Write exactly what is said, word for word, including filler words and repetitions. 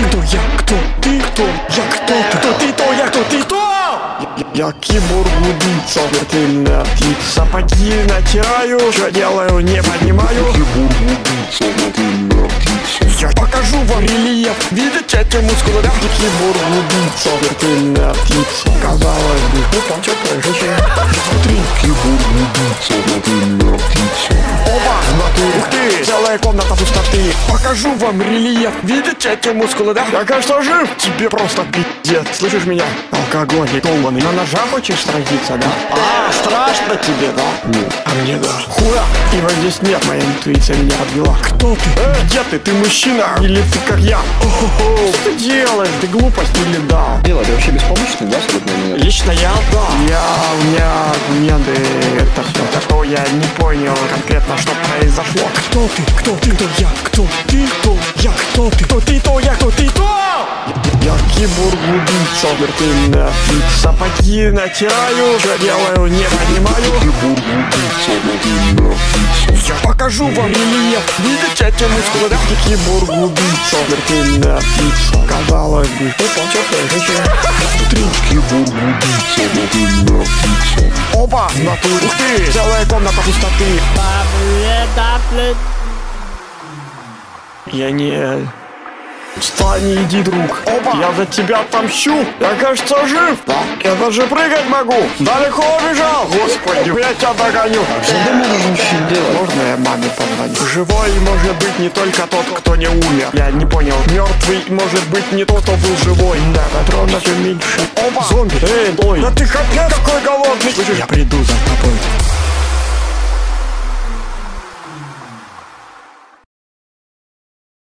ты, кто я, кто ты, кто я, кто ты, кто ты, кто я, кто ты, кто? Я киборг-убийца, смертельная птица. Сапоги натираю, что делаю, не понимаю. Киборг-убийца, смертельная птица. Я покажу вам рельеф, видите эти мускулы, да? Киборг-убийца, смертельная птица. Казалось бы, ну там что-то женщина. Смотри, Киборг-убийца, смертельная птица. Опа, смотри, ух ты, целая комната пустоты. Покажу вам рельеф, видите эти мускулы, да? Я, кажется, жив, тебе просто пиздец. Слышишь меня? Алкоголик долбаный. На ножа хочешь сразиться, да? А, страшно тебе, да? Нет. А мне да. Хуя, его здесь нет, моя интуиция меня подвела. Кто ты? Э, где ты? Ты мужчина? Или ты как я? О-хо-хо. Что ты делаешь? Ты глупость или да? Дело, ты вообще беспомощный, да, абсолютно нет? Лично я, да. Я, у меня аргументы, это все такое, я не понял конкретно, что произошло. Кто ты, кто ты, кто я, кто ты, кто я, кто ты, кто ты, кто я, кто ты, кто? Я киборг-убийца, смертельная птица. Сапоги натираю, что делаю, не понимаю. Киборг-убийца, смертельная птица. Я покажу вам рельеф, видите эти мускулы, да? Киборг-убийца, смертельная птица. Казалось бы, что там что-то женщина. Смотри, Киборг-убийца, смертельная птица. опа, в натуре. Ух ты, целая комната пустоты. Я не... Встань, иди, друг. Опа, я за тебя отомщу. Я, кажется, жив. Да. Я даже прыгать могу. Далеко убежал. Господи, я тебя догоню. Что ты можешь вообще делать? Можно я маме позвоню? Живой может быть не только тот, кто не умер. Я не понял. Мертвый может быть не тот, кто был живой. Да, патронов меньше. Опа, зомби. Эй, ой, да ты хотел какой голодный. Слышишь, я приду за тобой.